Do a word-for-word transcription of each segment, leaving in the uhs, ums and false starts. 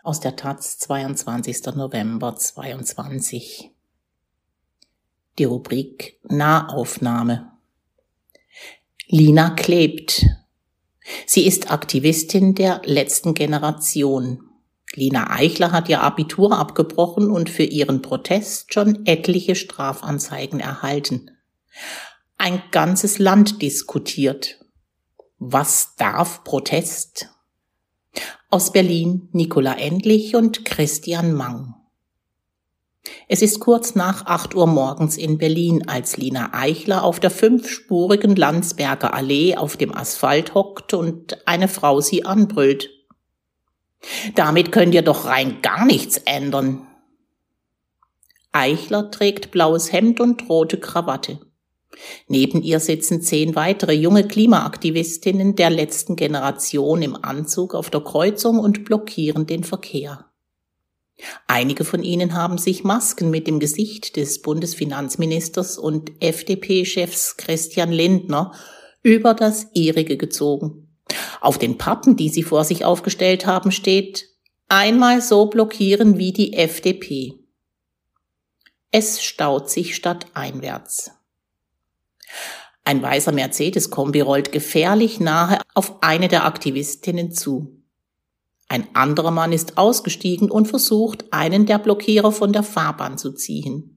Aus der Taz, zweiundzwanzigster November zweiundzwanzig. Die Rubrik Nahaufnahme. Lina klebt. Sie ist Aktivistin der letzten Generation. Lina Eichler hat ihr Abitur abgebrochen und für ihren Protest schon etliche Strafanzeigen erhalten. Ein ganzes Land diskutiert. Was darf Protest? Aus Berlin Nicola Endlich und Christian Mang. Es ist kurz nach acht Uhr morgens in Berlin, als Lina Eichler auf der fünfspurigen Landsberger Allee auf dem Asphalt hockt und eine Frau sie anbrüllt. Damit könnt ihr doch rein gar nichts ändern. Eichler trägt blaues Hemd und rote Krawatte. Neben ihr sitzen zehn weitere junge Klimaaktivistinnen der letzten Generation im Anzug auf der Kreuzung und blockieren den Verkehr. Einige von ihnen haben sich Masken mit dem Gesicht des Bundesfinanzministers und F D P-Chefs Christian Lindner über das ihrige gezogen. Auf den Pappen, die sie vor sich aufgestellt haben, steht: Einmal so blockieren wie die F D P. Es staut sich stadteinwärts. Ein weißer Mercedes-Kombi rollt gefährlich nahe auf eine der Aktivistinnen zu. Ein anderer Mann ist ausgestiegen und versucht, einen der Blockierer von der Fahrbahn zu ziehen.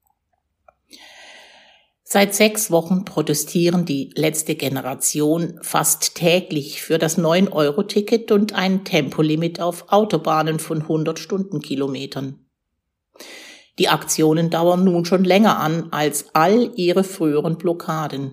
Seit sechs Wochen protestieren die letzte Generation fast täglich für das neun Euro Ticket und ein Tempolimit auf Autobahnen von hundert Stundenkilometern. Die Aktionen dauern nun schon länger an als all ihre früheren Blockaden.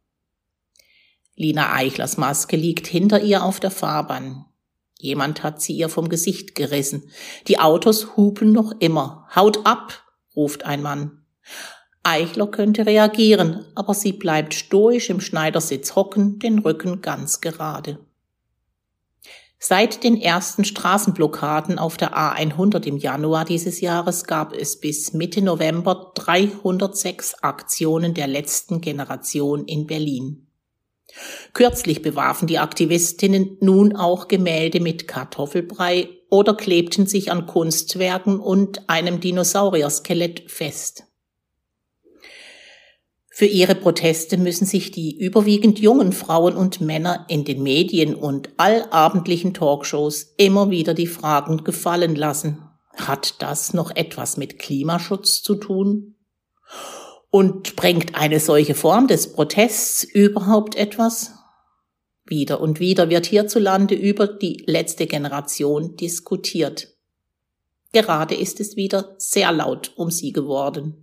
Lina Eichlers Maske liegt hinter ihr auf der Fahrbahn. Jemand hat sie ihr vom Gesicht gerissen. Die Autos hupen noch immer. Haut ab, ruft ein Mann. Eichler könnte reagieren, aber sie bleibt stoisch im Schneidersitz hocken, den Rücken ganz gerade. Seit den ersten Straßenblockaden auf der A hundert im Januar dieses Jahres gab es bis Mitte November dreihundertsechs Aktionen der letzten Generation in Berlin. Kürzlich bewarfen die Aktivistinnen nun auch Gemälde mit Kartoffelbrei oder klebten sich an Kunstwerken und einem Dinosaurier-Skelett fest. Für ihre Proteste müssen sich die überwiegend jungen Frauen und Männer in den Medien und allabendlichen Talkshows immer wieder die Fragen gefallen lassen: Hat das noch etwas mit Klimaschutz zu tun? Und bringt eine solche Form des Protests überhaupt etwas? Wieder und wieder wird hierzulande über die letzte Generation diskutiert. Gerade ist es wieder sehr laut um sie geworden.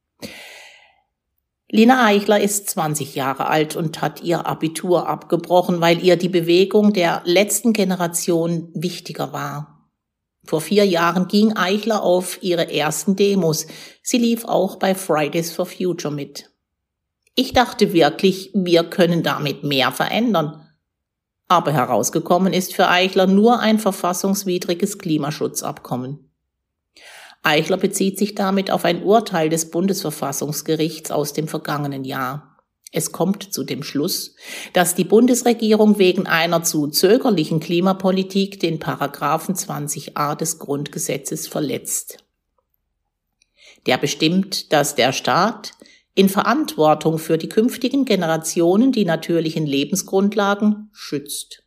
Lina Eichler ist zwanzig Jahre alt und hat ihr Abitur abgebrochen, weil ihr die Bewegung der letzten Generation wichtiger war. Vor vier Jahren ging Eichler auf ihre ersten Demos. Sie lief auch bei Fridays for Future mit. Ich dachte wirklich, wir können damit mehr verändern. Aber herausgekommen ist für Eichler nur ein verfassungswidriges Klimaschutzabkommen. Eichler bezieht sich damit auf ein Urteil des Bundesverfassungsgerichts aus dem vergangenen Jahr. Es kommt zu dem Schluss, dass die Bundesregierung wegen einer zu zögerlichen Klimapolitik den Paragraphen zwanzig a des Grundgesetzes verletzt. Der bestimmt, dass der Staat in Verantwortung für die künftigen Generationen die natürlichen Lebensgrundlagen schützt.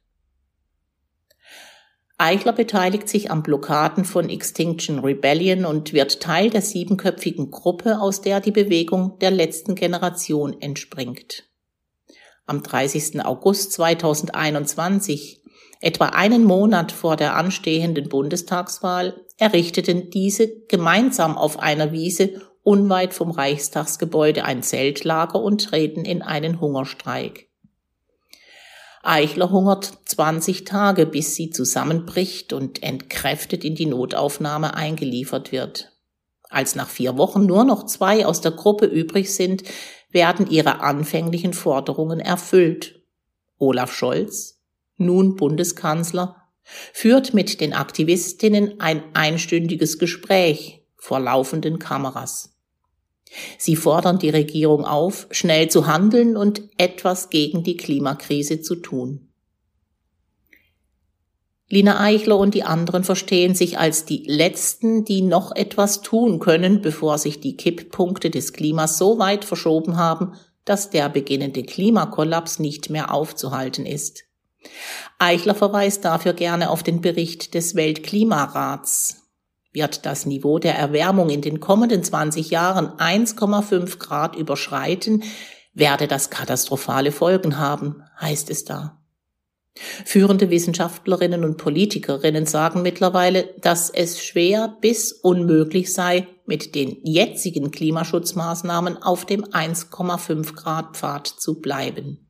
Eichler beteiligt sich am Blockaden von Extinction Rebellion und wird Teil der siebenköpfigen Gruppe, aus der die Bewegung der letzten Generation entspringt. Am dreißigsten August zweitausendeinundzwanzig, etwa einen Monat vor der anstehenden Bundestagswahl, errichteten diese gemeinsam auf einer Wiese unweit vom Reichstagsgebäude ein Zeltlager und treten in einen Hungerstreik. Eichler hungert zwanzig Tage, bis sie zusammenbricht und entkräftet in die Notaufnahme eingeliefert wird. Als nach vier Wochen nur noch zwei aus der Gruppe übrig sind, werden ihre anfänglichen Forderungen erfüllt. Olaf Scholz, nun Bundeskanzler, führt mit den Aktivistinnen ein einstündiges Gespräch vor laufenden Kameras. Sie fordern die Regierung auf, schnell zu handeln und etwas gegen die Klimakrise zu tun. Lina Eichler und die anderen verstehen sich als die Letzten, die noch etwas tun können, bevor sich die Kipppunkte des Klimas so weit verschoben haben, dass der beginnende Klimakollaps nicht mehr aufzuhalten ist. Eichler verweist dafür gerne auf den Bericht des Weltklimarats. Wird das Niveau der Erwärmung in den kommenden zwanzig Jahren eins Komma fünf Grad überschreiten, werde das katastrophale Folgen haben, heißt es da. Führende Wissenschaftlerinnen und Politikerinnen sagen mittlerweile, dass es schwer bis unmöglich sei, mit den jetzigen Klimaschutzmaßnahmen auf dem eins Komma fünf Grad Pfad zu bleiben.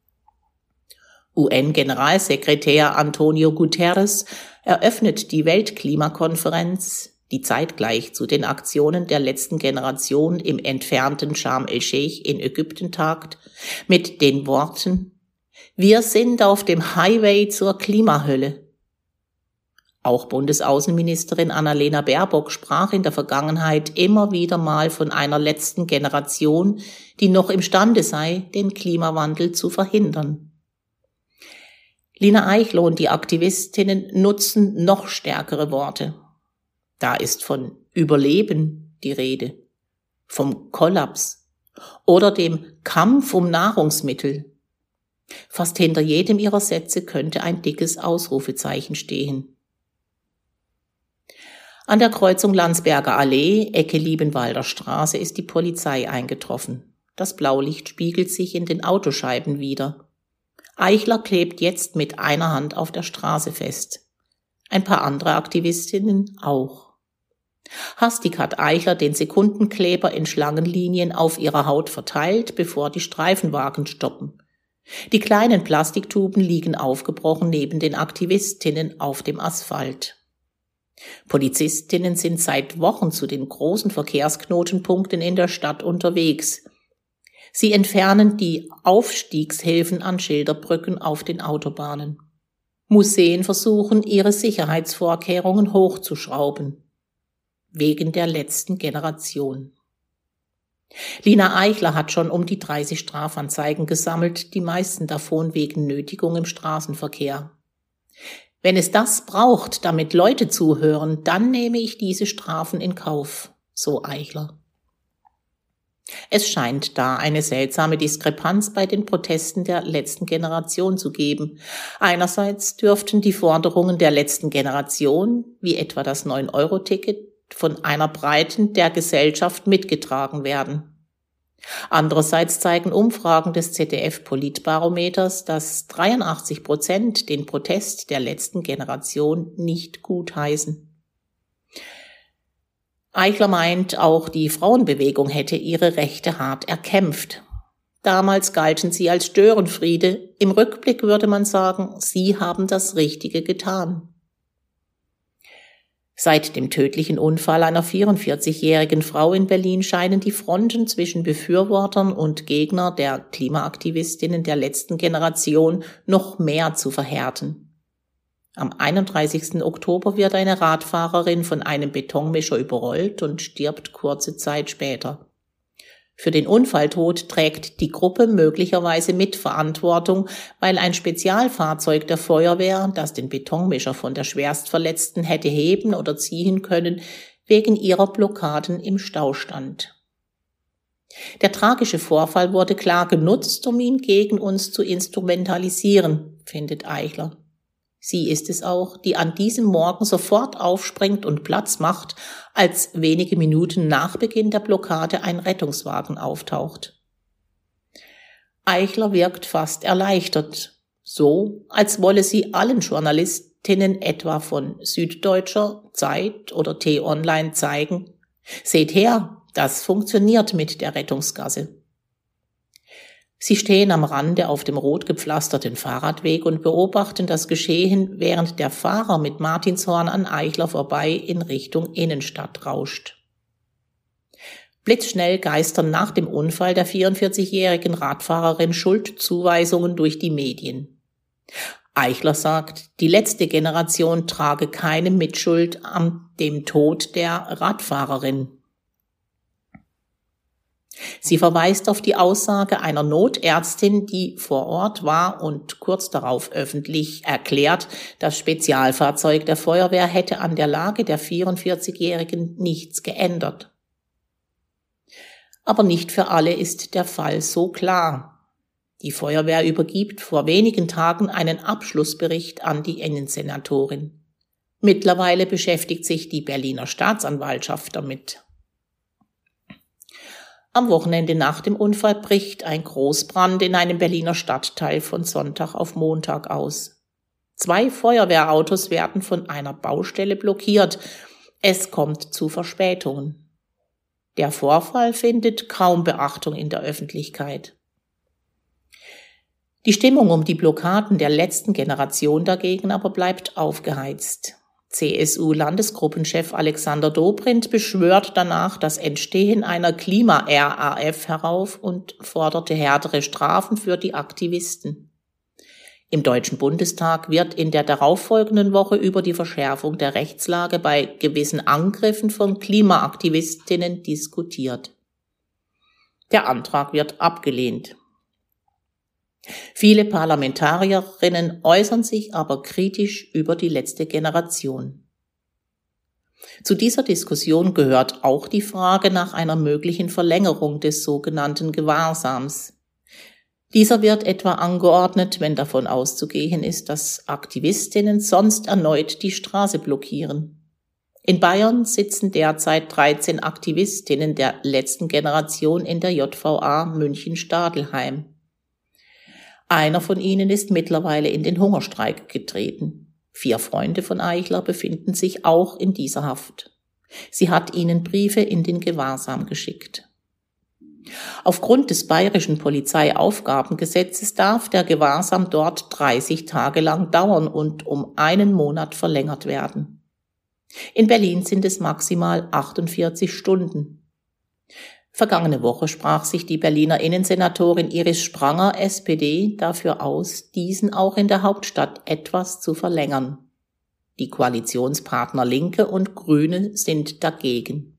U N-Generalsekretär Antonio Guterres eröffnet die Weltklimakonferenz, die zeitgleich zu den Aktionen der letzten Generation im entfernten Scharm el-Scheich in Ägypten tagt, mit den Worten: Wir sind auf dem Highway zur Klimahölle. Auch Bundesaußenministerin Annalena Baerbock sprach in der Vergangenheit immer wieder mal von einer letzten Generation, die noch imstande sei, den Klimawandel zu verhindern. Lina Eichler und die Aktivistinnen nutzen noch stärkere Worte. Da ist von Überleben die Rede, vom Kollaps oder dem Kampf um Nahrungsmittel. Fast hinter jedem ihrer Sätze könnte ein dickes Ausrufezeichen stehen. An der Kreuzung Landsberger Allee, Ecke Liebenwalder Straße, ist die Polizei eingetroffen. Das Blaulicht spiegelt sich in den Autoscheiben wider. Eichler klebt jetzt mit einer Hand auf der Straße fest. Ein paar andere Aktivistinnen auch. Hastig hat Eichler den Sekundenkleber in Schlangenlinien auf ihrer Haut verteilt, bevor die Streifenwagen stoppen. Die kleinen Plastiktuben liegen aufgebrochen neben den Aktivistinnen auf dem Asphalt. Polizistinnen sind seit Wochen zu den großen Verkehrsknotenpunkten in der Stadt unterwegs. Sie entfernen die Aufstiegshilfen an Schilderbrücken auf den Autobahnen. Museen versuchen, ihre Sicherheitsvorkehrungen hochzuschrauben. Wegen der letzten Generation. Lina Eichler hat schon um die dreißig Strafanzeigen gesammelt, die meisten davon wegen Nötigung im Straßenverkehr. Wenn es das braucht, damit Leute zuhören, dann nehme ich diese Strafen in Kauf, so Eichler. Es scheint da eine seltsame Diskrepanz bei den Protesten der letzten Generation zu geben. Einerseits dürften die Forderungen der letzten Generation, wie etwa das neun Euro Ticket, von einer Breiten der Gesellschaft mitgetragen werden. Andererseits zeigen Umfragen des Z D F-Politbarometers, dass dreiundachtzig Prozent den Protest der letzten Generation nicht gutheißen. Eichler meint, auch die Frauenbewegung hätte ihre Rechte hart erkämpft. Damals galten sie als Störenfriede. Im Rückblick würde man sagen, sie haben das Richtige getan. Seit dem tödlichen Unfall einer vierundvierzigjährigen Frau in Berlin scheinen die Fronten zwischen Befürwortern und Gegner der Klimaaktivistinnen der letzten Generation noch mehr zu verhärten. Am einunddreißigsten Oktober wird eine Radfahrerin von einem Betonmischer überrollt und stirbt kurze Zeit später. Für den Unfalltod trägt die Gruppe möglicherweise Mitverantwortung, weil ein Spezialfahrzeug der Feuerwehr, das den Betonmischer von der Schwerstverletzten hätte heben oder ziehen können, wegen ihrer Blockaden im Stau stand. Der tragische Vorfall wurde klar genutzt, um ihn gegen uns zu instrumentalisieren, findet Eichler. Sie ist es auch, die an diesem Morgen sofort aufspringt und Platz macht, als wenige Minuten nach Beginn der Blockade ein Rettungswagen auftaucht. Eichler wirkt fast erleichtert, so als wolle sie allen Journalistinnen etwa von Süddeutscher, Zeit oder T-Online zeigen: Seht her, das funktioniert mit der Rettungsgasse. Sie stehen am Rande auf dem rot gepflasterten Fahrradweg und beobachten das Geschehen, während der Fahrer mit Martinshorn an Eichler vorbei in Richtung Innenstadt rauscht. Blitzschnell geistern nach dem Unfall der vierundvierzigjährigen Radfahrerin Schuldzuweisungen durch die Medien. Eichler sagt, die letzte Generation trage keine Mitschuld an dem Tod der Radfahrerin. Sie verweist auf die Aussage einer Notärztin, die vor Ort war und kurz darauf öffentlich erklärt, das Spezialfahrzeug der Feuerwehr hätte an der Lage der vierundvierzigjährigen nichts geändert. Aber nicht für alle ist der Fall so klar. Die Feuerwehr übergibt vor wenigen Tagen einen Abschlussbericht an die Innensenatorin. Mittlerweile beschäftigt sich die Berliner Staatsanwaltschaft damit. Am Wochenende nach dem Unfall bricht ein Großbrand in einem Berliner Stadtteil von Sonntag auf Montag aus. Zwei Feuerwehrautos werden von einer Baustelle blockiert. Es kommt zu Verspätungen. Der Vorfall findet kaum Beachtung in der Öffentlichkeit. Die Stimmung um die Blockaden der letzten Generation dagegen aber bleibt aufgeheizt. C S U-Landesgruppenchef Alexander Dobrindt beschwört danach das Entstehen einer Klima-R A F herauf und forderte härtere Strafen für die Aktivisten. Im Deutschen Bundestag wird in der darauffolgenden Woche über die Verschärfung der Rechtslage bei gewissen Angriffen von Klimaaktivistinnen diskutiert. Der Antrag wird abgelehnt. Viele Parlamentarierinnen äußern sich aber kritisch über die letzte Generation. Zu dieser Diskussion gehört auch die Frage nach einer möglichen Verlängerung des sogenannten Gewahrsams. Dieser wird etwa angeordnet, wenn davon auszugehen ist, dass Aktivistinnen sonst erneut die Straße blockieren. In Bayern sitzen derzeit dreizehn Aktivistinnen der letzten Generation in der J V A München-Stadelheim. Einer von ihnen ist mittlerweile in den Hungerstreik getreten. Vier Freunde von Eichler befinden sich auch in dieser Haft. Sie hat ihnen Briefe in den Gewahrsam geschickt. Aufgrund des bayerischen Polizeiaufgabengesetzes darf der Gewahrsam dort dreißig Tage lang dauern und um einen Monat verlängert werden. In Berlin sind es maximal achtundvierzig Stunden. Vergangene Woche sprach sich die Berliner Innensenatorin Iris Spranger, S P D, dafür aus, diesen auch in der Hauptstadt etwas zu verlängern. Die Koalitionspartner Linke und Grüne sind dagegen.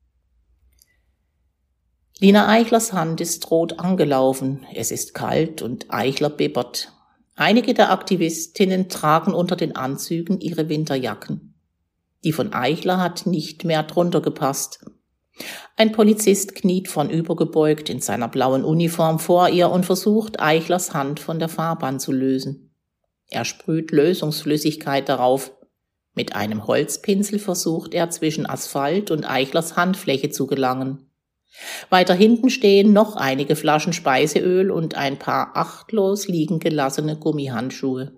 Lina Eichlers Hand ist rot angelaufen. Es ist kalt und Eichler bibbert. Einige der Aktivistinnen tragen unter den Anzügen ihre Winterjacken. Die von Eichler hat nicht mehr drunter gepasst. Ein Polizist kniet vornübergebeugt in seiner blauen Uniform vor ihr und versucht, Eichlers Hand von der Fahrbahn zu lösen. Er sprüht Lösungsflüssigkeit darauf. Mit einem Holzpinsel versucht er, zwischen Asphalt und Eichlers Handfläche zu gelangen. Weiter hinten stehen noch einige Flaschen Speiseöl und ein paar achtlos liegen gelassene Gummihandschuhe.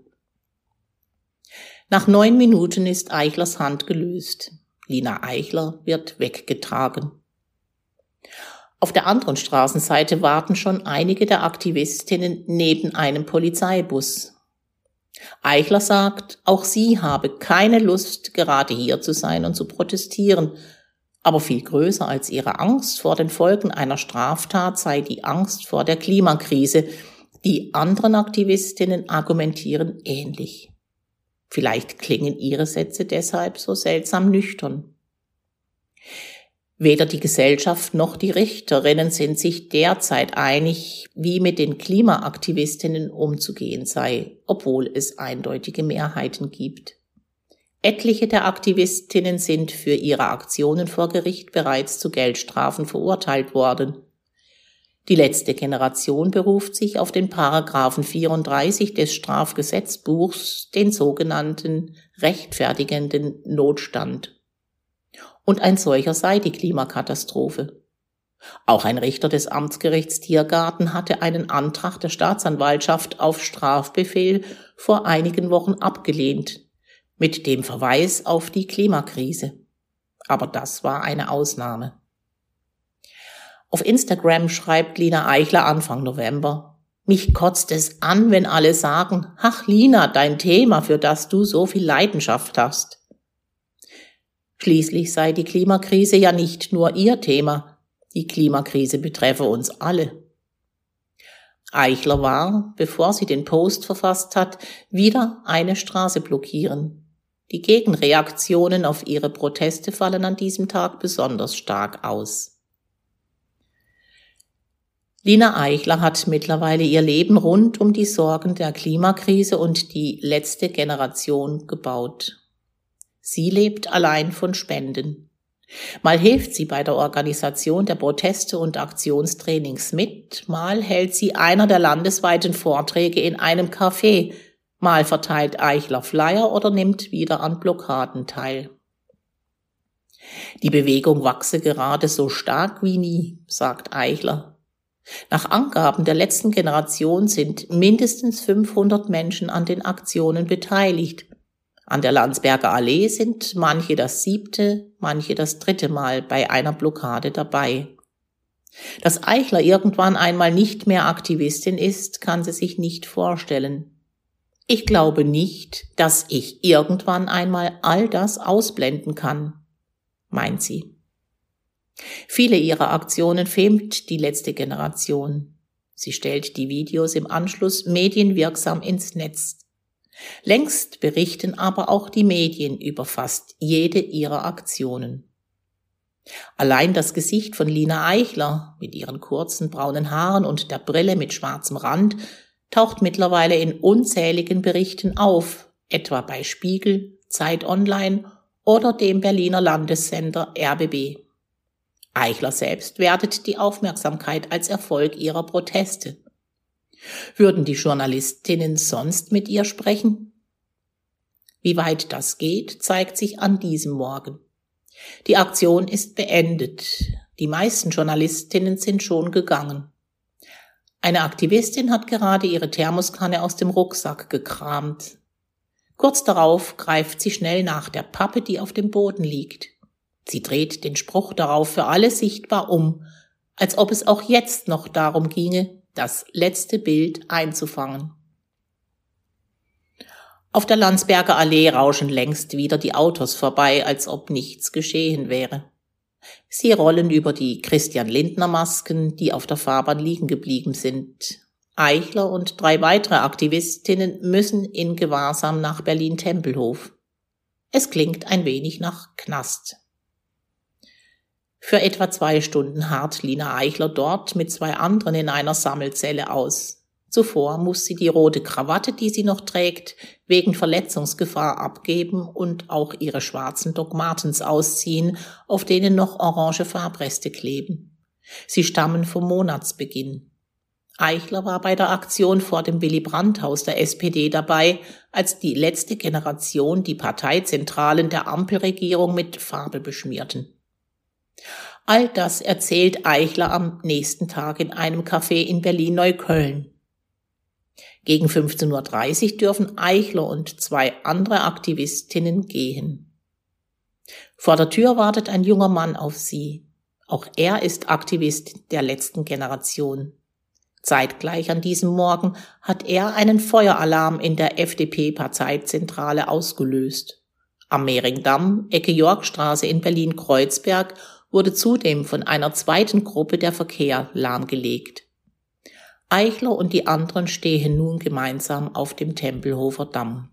Nach neun Minuten ist Eichlers Hand gelöst. Lina Eichler wird weggetragen. Auf der anderen Straßenseite warten schon einige der Aktivistinnen neben einem Polizeibus. Eichler sagt, auch sie habe keine Lust, gerade hier zu sein und zu protestieren. Aber viel größer als ihre Angst vor den Folgen einer Straftat sei die Angst vor der Klimakrise. Die anderen Aktivistinnen argumentieren ähnlich. Vielleicht klingen ihre Sätze deshalb so seltsam nüchtern. Weder die Gesellschaft noch die Richterinnen sind sich derzeit einig, wie mit den Klimaaktivistinnen umzugehen sei, obwohl es eindeutige Mehrheiten gibt. Etliche der Aktivistinnen sind für ihre Aktionen vor Gericht bereits zu Geldstrafen verurteilt worden. Die letzte Generation beruft sich auf den Paragraphen vierunddreißig des Strafgesetzbuchs, den sogenannten rechtfertigenden Notstand. Und ein solcher sei die Klimakatastrophe. Auch ein Richter des Amtsgerichts Tiergarten hatte einen Antrag der Staatsanwaltschaft auf Strafbefehl vor einigen Wochen abgelehnt, mit dem Verweis auf die Klimakrise. Aber das war eine Ausnahme. Auf Instagram schreibt Lina Eichler Anfang November: Mich kotzt es an, wenn alle sagen, ach Lina, dein Thema, für das du so viel Leidenschaft hast. Schließlich sei die Klimakrise ja nicht nur ihr Thema. Die Klimakrise betreffe uns alle. Eichler war, bevor sie den Post verfasst hat, wieder eine Straße blockieren. Die Gegenreaktionen auf ihre Proteste fallen an diesem Tag besonders stark aus. Lina Eichler hat mittlerweile ihr Leben rund um die Sorgen der Klimakrise und die letzte Generation gebaut. Sie lebt allein von Spenden. Mal hilft sie bei der Organisation der Proteste und Aktionstrainings mit, mal hält sie einer der landesweiten Vorträge in einem Café, mal verteilt Eichler Flyer oder nimmt wieder an Blockaden teil. Die Bewegung wachse gerade so stark wie nie, sagt Eichler. Nach Angaben der letzten Generation sind mindestens fünfhundert Menschen an den Aktionen beteiligt. An der Landsberger Allee sind manche das siebte, manche das dritte Mal bei einer Blockade dabei. Dass Eichler irgendwann einmal nicht mehr Aktivistin ist, kann sie sich nicht vorstellen. Ich glaube nicht, dass ich irgendwann einmal all das ausblenden kann, meint sie. Viele ihrer Aktionen filmt die letzte Generation. Sie stellt die Videos im Anschluss medienwirksam ins Netz. Längst berichten aber auch die Medien über fast jede ihrer Aktionen. Allein das Gesicht von Lina Eichler mit ihren kurzen braunen Haaren und der Brille mit schwarzem Rand taucht mittlerweile in unzähligen Berichten auf, etwa bei Spiegel, Zeit Online oder dem Berliner Landessender R B B. Eichler selbst wertet die Aufmerksamkeit als Erfolg ihrer Proteste. Würden die Journalistinnen sonst mit ihr sprechen? Wie weit das geht, zeigt sich an diesem Morgen. Die Aktion ist beendet. Die meisten Journalistinnen sind schon gegangen. Eine Aktivistin hat gerade ihre Thermoskanne aus dem Rucksack gekramt. Kurz darauf greift sie schnell nach der Pappe, die auf dem Boden liegt. Sie dreht den Spruch darauf für alle sichtbar um, als ob es auch jetzt noch darum ginge, das letzte Bild einzufangen. Auf der Landsberger Allee rauschen längst wieder die Autos vorbei, als ob nichts geschehen wäre. Sie rollen über die Christian-Lindner-Masken, die auf der Fahrbahn liegen geblieben sind. Eichler und drei weitere Aktivistinnen müssen in Gewahrsam nach Berlin-Tempelhof. Es klingt ein wenig nach Knast. Für etwa zwei Stunden harrt Lina Eichler dort mit zwei anderen in einer Sammelzelle aus. Zuvor muss sie die rote Krawatte, die sie noch trägt, wegen Verletzungsgefahr abgeben und auch ihre schwarzen Doc Martens ausziehen, auf denen noch orange Farbreste kleben. Sie stammen vom Monatsbeginn. Eichler war bei der Aktion vor dem Willy-Brandt-Haus der S P D dabei, als die letzte Generation die Parteizentralen der Ampelregierung mit Farbe beschmierten. All das erzählt Eichler am nächsten Tag in einem Café in Berlin-Neukölln. Gegen fünfzehn Uhr dreißig dürfen Eichler und zwei andere Aktivistinnen gehen. Vor der Tür wartet ein junger Mann auf sie. Auch er ist Aktivist der letzten Generation. Zeitgleich an diesem Morgen hat er einen Feueralarm in der F D P-Parteizentrale ausgelöst. Am Mehringdamm, Ecke Yorkstraße in Berlin-Kreuzberg, wurde zudem von einer zweiten Gruppe der Verkehr lahmgelegt. Eichler und die anderen stehen nun gemeinsam auf dem Tempelhofer Damm.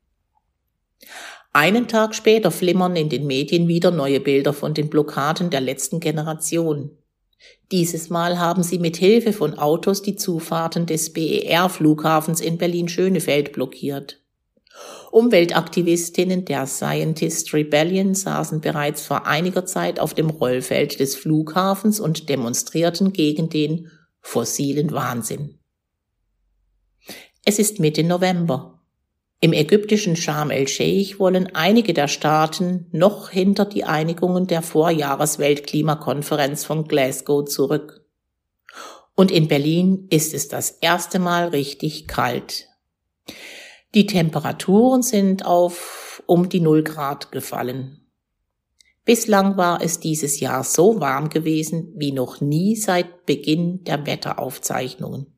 Einen Tag später flimmern in den Medien wieder neue Bilder von den Blockaden der letzten Generation. Dieses Mal haben sie mit Hilfe von Autos die Zufahrten des B E R-Flughafens in Berlin-Schönefeld blockiert. Umweltaktivistinnen der Scientist Rebellion saßen bereits vor einiger Zeit auf dem Rollfeld des Flughafens und demonstrierten gegen den fossilen Wahnsinn. Es ist Mitte November. Im ägyptischen Sharm el-Sheikh wollen einige der Staaten noch hinter die Einigungen der Vorjahresweltklimakonferenz von Glasgow zurück. Und in Berlin ist es das erste Mal richtig kalt. Die Temperaturen sind auf um die null Grad gefallen. Bislang war es dieses Jahr so warm gewesen wie noch nie seit Beginn der Wetteraufzeichnungen.